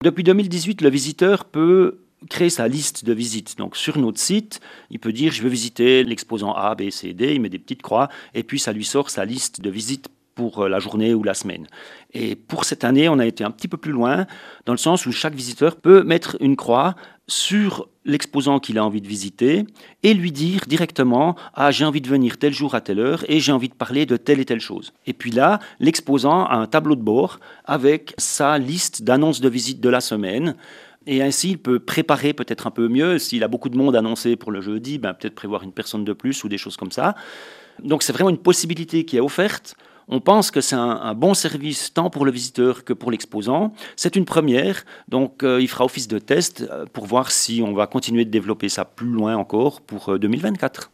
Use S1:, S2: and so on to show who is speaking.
S1: Depuis 2018, le visiteur peut créer sa liste de visites. Donc sur notre site, il peut dire je veux visiter l'exposant A, B, C, D, il met des petites croix et puis ça lui sort sa liste de visites pour la journée ou la semaine. Et pour cette année, on a été un petit peu plus loin dans le sens où chaque visiteur peut mettre une croix sur l'exposant qu'il a envie de visiter et lui dire directement « Ah, j'ai envie de venir tel jour à telle heure et j'ai envie de parler de telle et telle chose ». Et puis là, l'exposant a un tableau de bord avec sa liste d'annonces de visite de la semaine. Et ainsi, il peut préparer peut-être un peu mieux. S'il a beaucoup de monde annoncé pour le jeudi, peut-être prévoir une personne de plus ou des choses comme ça. Donc c'est vraiment une possibilité qui est offerte. On pense que c'est un bon service tant pour le visiteur que pour l'exposant. C'est une première, donc il fera office de test pour voir si on va continuer de développer ça plus loin encore pour 2024.